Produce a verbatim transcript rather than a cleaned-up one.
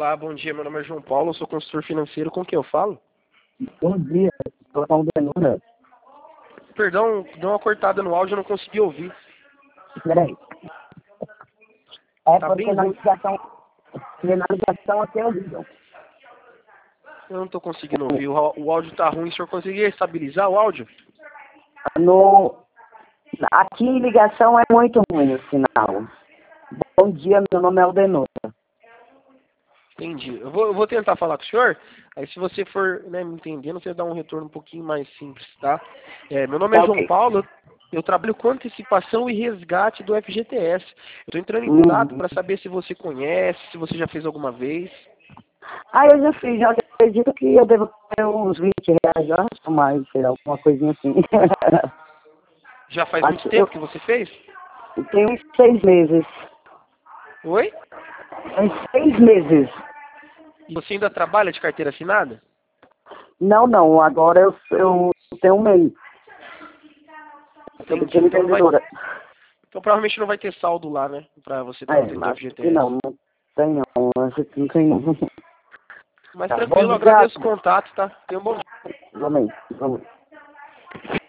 Olá, bom dia. Meu nome é João Paulo, eu sou consultor financeiro. Com quem eu falo? Bom dia, estou falando da Nura. Perdão, deu uma cortada no áudio, eu não consegui ouvir. Peraí. É Tá porque bem na ruim. ligação, na ligação aqui é horrível. Eu não estou conseguindo ouvir. O, á- o áudio tá ruim. O senhor conseguia estabilizar o áudio? No, aqui em ligação é muito ruim o sinal. Bom dia, meu nome é Aldenora. Entendi. Eu vou, eu vou tentar falar com o senhor. Aí se você for, né, me entendendo, você dá um retorno um pouquinho mais simples, tá? É, meu nome é Tá João ok. Paulo. Eu trabalho com antecipação e resgate do F G T S. Eu estou entrando em contato Uhum. para saber se você conhece, se você já fez alguma vez. Ah, eu já fiz, já acredito que eu devo ter uns vinte reais, eu acho mais, sei lá, alguma coisinha assim. Já faz muito Acho, eu, tempo que você fez? eu tenho uns seis meses. Oi? Uns seis meses. E você ainda trabalha de carteira assinada? Não, não, agora eu, eu tenho um mês. Sou Entendi. pequena Então não vai. empreendedora. Então provavelmente não vai ter saldo lá, né? Pra você estar É, dentro do acho que F G T S. não, não tem não, acho que não tem não. Mas Tá bom, tranquilo, eu obrigado. agradeço o contato, tá? Tenha um bom dia. Vamos aí, vamos.